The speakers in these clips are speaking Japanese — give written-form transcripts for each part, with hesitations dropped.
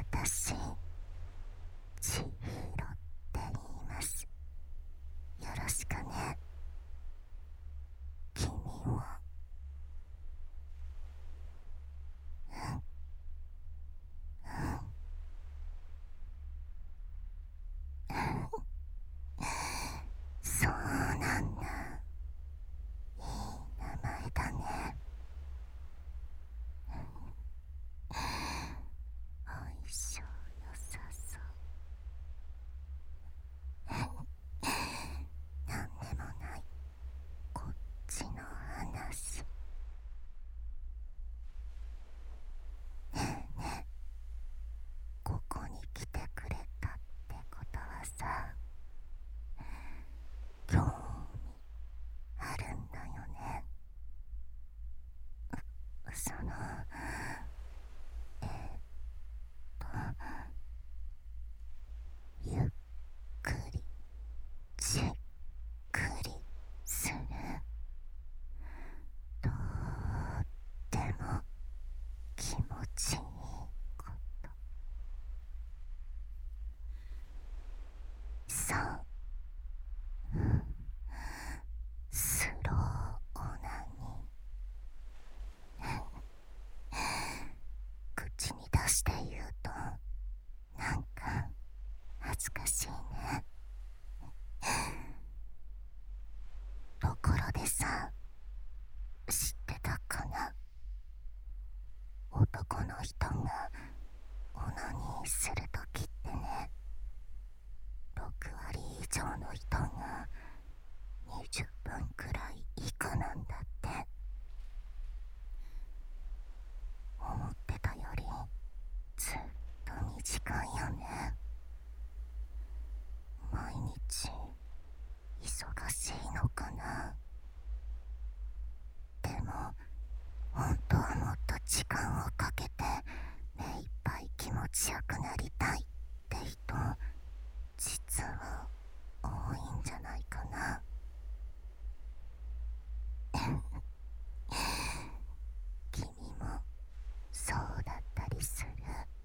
私、千尋って言います。よろしくね。君を。そうなんだ。いい名前だね。おいしょ、よさそう。なんでもない。こっちの話。ねえねえ、ここに来てくれたってことはさ、興味あるんだよね。その、えーっと、ゆっくり、じっくりする。とっても気持ちいいこと。そう、スローオナニー。口に出して言うとなんか恥ずかしいね。ところでさ、知ってたかな。男の人がオナニーするときってね、6割以上の人が20分くらい以下なんだって。思ってたよりずっと短いよね。毎日忙しいのかな。でも本当はもっと時間をかけて目いっぱい気持ちよくなりたいって人、実は多いんじゃないかな。君もそうだったりする。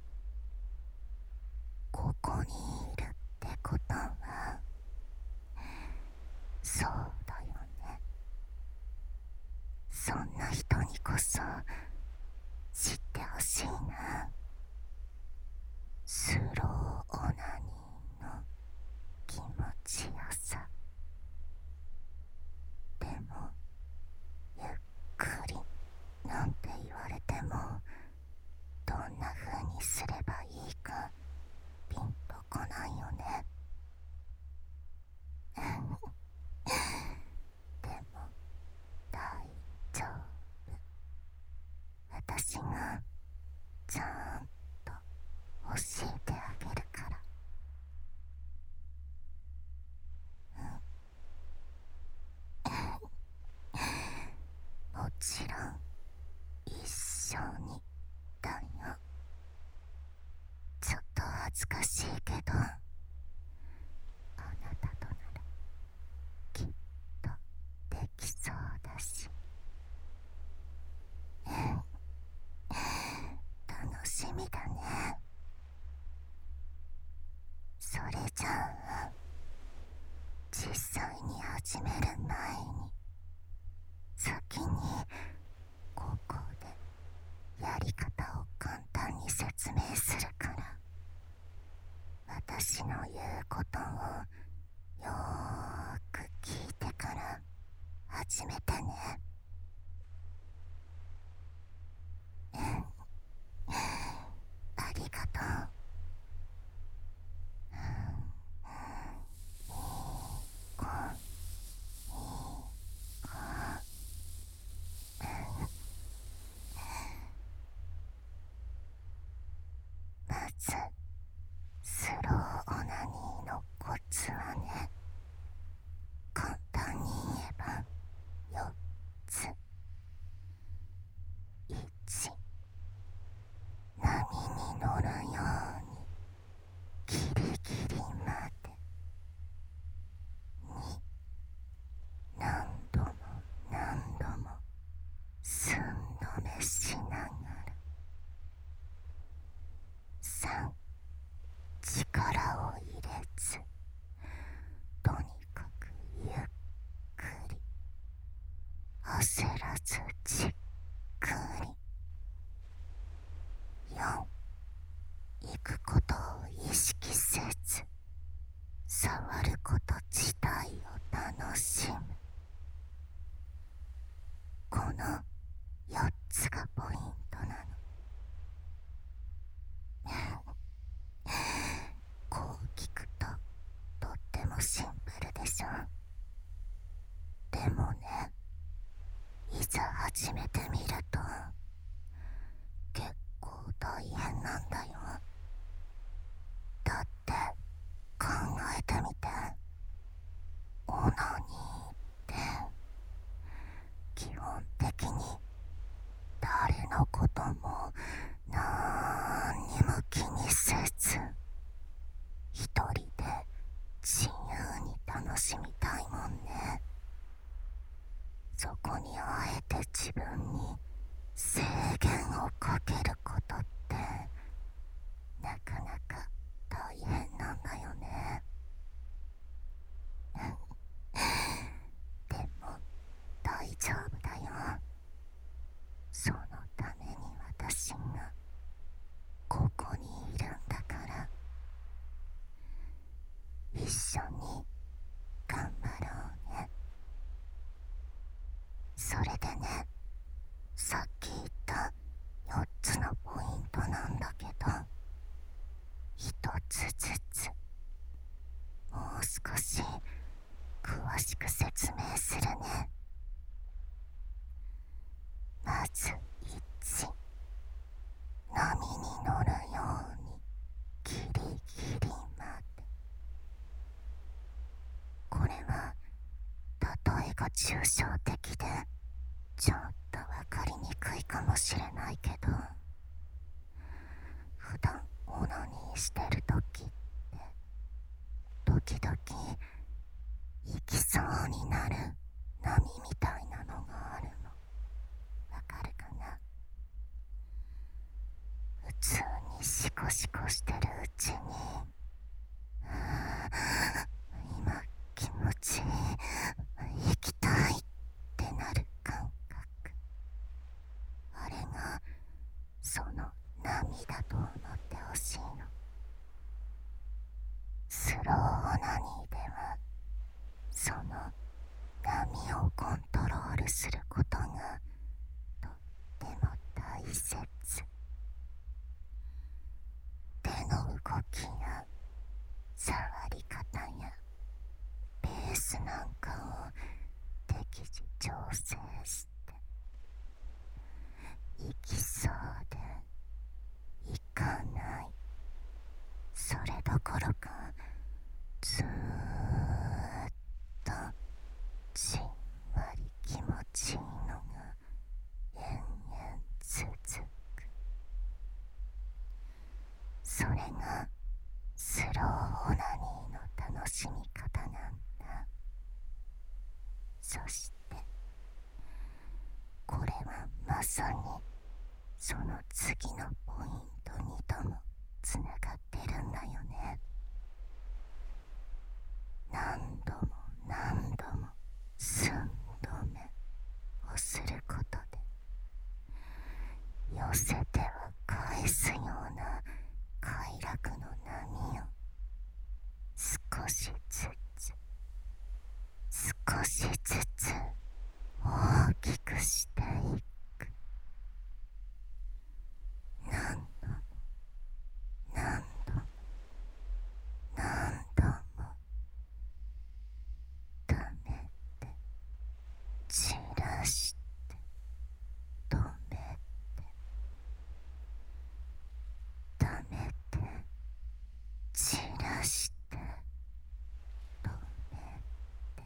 ここにいるってことはそうだよね。そんな人にこそ知ってほしいな。スローオナニーの気持ちよさ。でもゆっくりなんて言われても、どんな風にすればいいかピンとこないよね。でも大丈夫。私がちゃんと教えてあげるから。もちろん一緒にだよ。ちょっと恥ずかしいけど、あなたとならきっとできそうだし。楽しみだね。それじゃあ実際に始める前に、先にここでやり方を簡単に説明するから、私の言うことをよーく聞いてから始めてね。ありがもね、いざ始めてみると結構大変なんだよ。だって考えてみて、オナニーって基本的に誰のこともなんにも気にせず一人で自由に楽しみたいもんね。そこにあえて自分に制限をかけることってなかなか大変なんだよね。でも大丈夫だよ。そのために私がここにいるんだから、一緒に頑張ろうね。それでね、さっき言った4つのポイントなんだけど、1つずつもう少し詳しく説明するね。まず1、波に乗るようにギリギリまで。これは例えが抽象的でちょっとわかりにくいかもしれないけど、普段オナニーしてる時って時々行きそうになる波みたいなのがあるの。わかるかな？普通にシコシコしてるうちに、今気持ちいい、行きたいってなる感覚。あれがその波だと思ってほしいの。スローオナニーではその波をコントロールすることがとっても大切。手の動きや触り方やペースなんかを適時調整して、行きそうで行かない、それどころかずーっとじんわり気持ちいいのが延々続く。それがスローオナニーの楽しみ方なんだ。そしてこれはまさにその次のポイントにともつながってるんだよね。何度も何度も寸止めをすることで、寄せては返すような快楽の波を少しずつ少しずつ大きくしていく。何度も何度も何度も溜めて散らして止めて溜めて散らして止めて。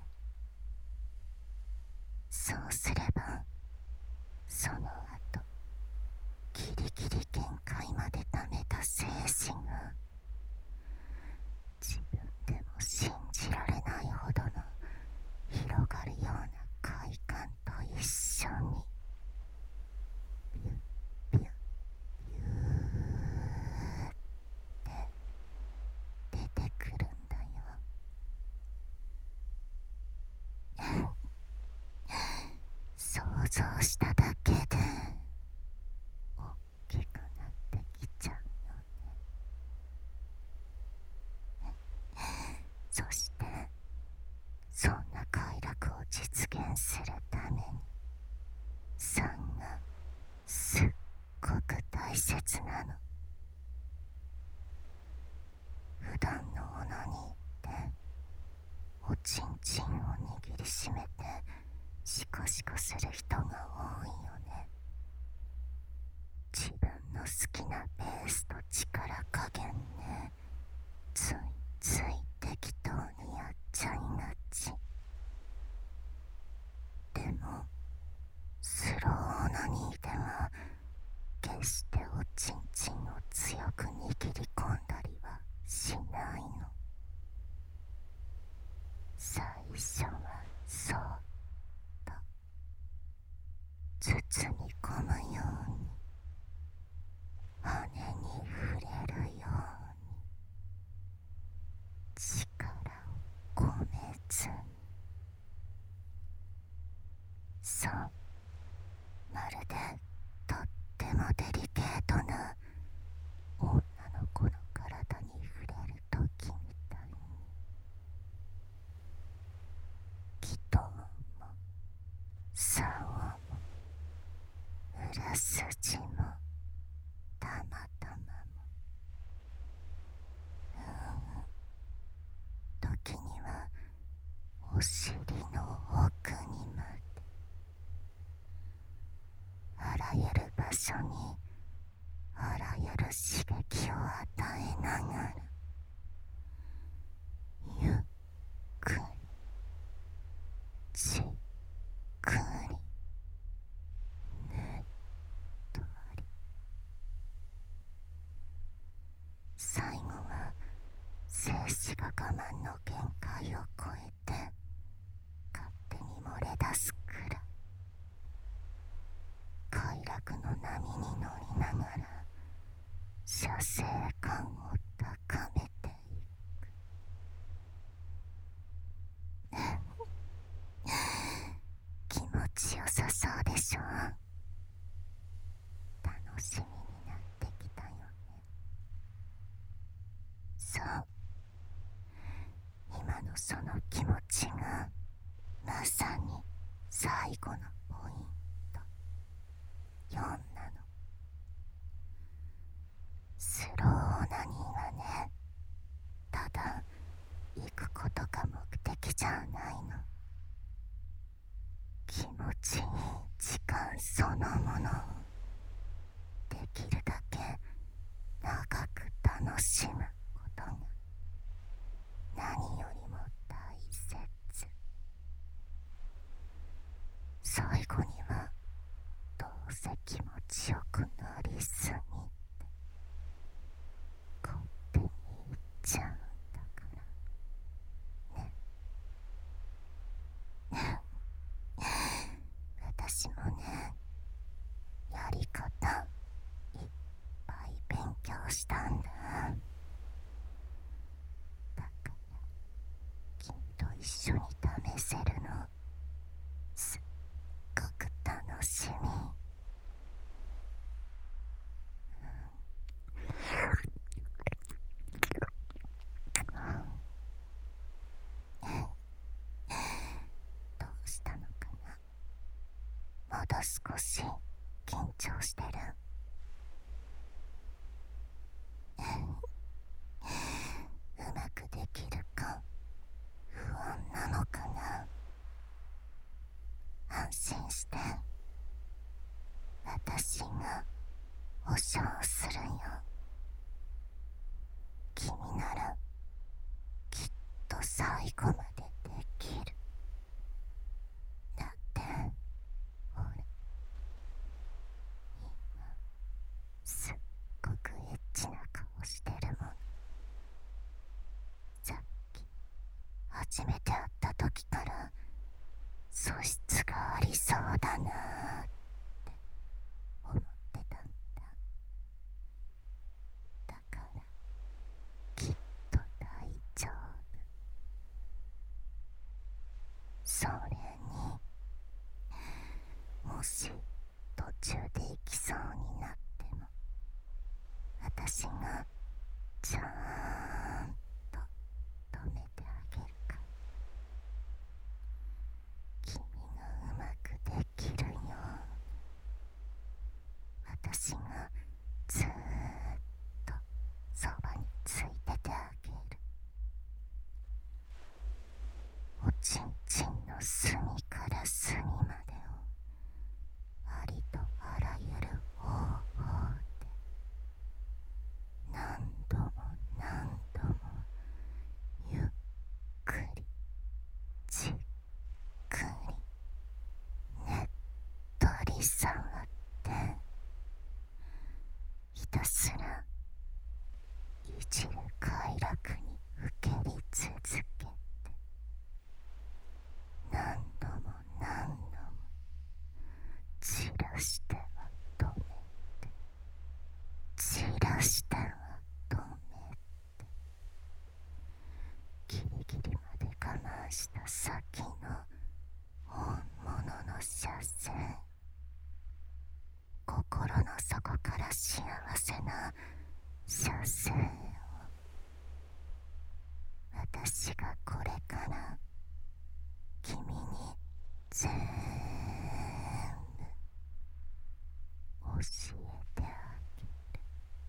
そうすればその後ギリギリ限界まで溜めた精子が自分でも信じられないほどの広がるような快感と一緒にビュッビュッビューって出てくるんだよ。想像しただけで大きくなってきちゃうよね。そしてそんな快楽を実現するために3がすっごく大切なの。普段のオナニーっておちんちんを握りしめてシコシコする人が多いよね。自分の好きなペースと力加減ね、ついつい適当にやっちゃいがち。でもスローオナニーでは決しておちんちんを強く握り込んだりはしないの。最初はそっと包み込むように、羽に触れるように、力を込めずに。そう、まるでとってもデリケートな女の子の体に触れるときみたいに。気筒も竿も裏筋もたまたまも、時にはお尻の奥にまで、あらゆる場所にあらゆる刺激を与えながら、ゆっくりじっくりねっとり、最後は静止が我慢の限界を超えて勝手に漏れ出すくらい、快楽の波に乗りながら射精感を高めていく。気持ちよさそうでしょ。楽しみになってきたよね。そう、今のその気持ちがまさに最後のポイント4なの。スローオナニーはね、ただ行くことが目的じゃないの。気持ちいい時間そのものをできるだけ長く楽しむことが何よりも大切。最後にはどうせ気持ちよくなりすぎて勝手にいっちゃうんだからね。私もね、やり方いっぱい勉強したんだ。だから君と一緒に試せるのすっごく楽しみ。どうしたのかな。まだ少し緊張してる。うまくできるか不安なのかな。安心して、私が保証するよ。君ならきっと最後までできる。だってほら、今すっごくエッチな顔してるもん。さっき初めて会った時から素質がありそうだなーって思ってたんだ。だからきっと大丈夫。それに、もし途中で行きそうになっても、私がちゃんと止めてあげるから、君がうまくできるように私がずーっとそばについててあげる。おちんちんの隅から隅またすらいじる快楽にふけり続けて、何度も何度も散らしては止めて、散らしては止めて、ギリギリまで我慢した先の本物の射線、心の底から幸せな射線を、私がこれから君に全部教えてあげる。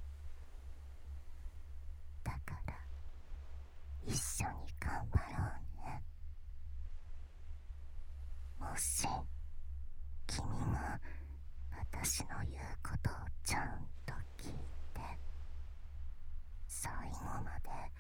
だから一緒に頑張ろうね。もし君が私の言うことをちゃんと聞いて、最後まで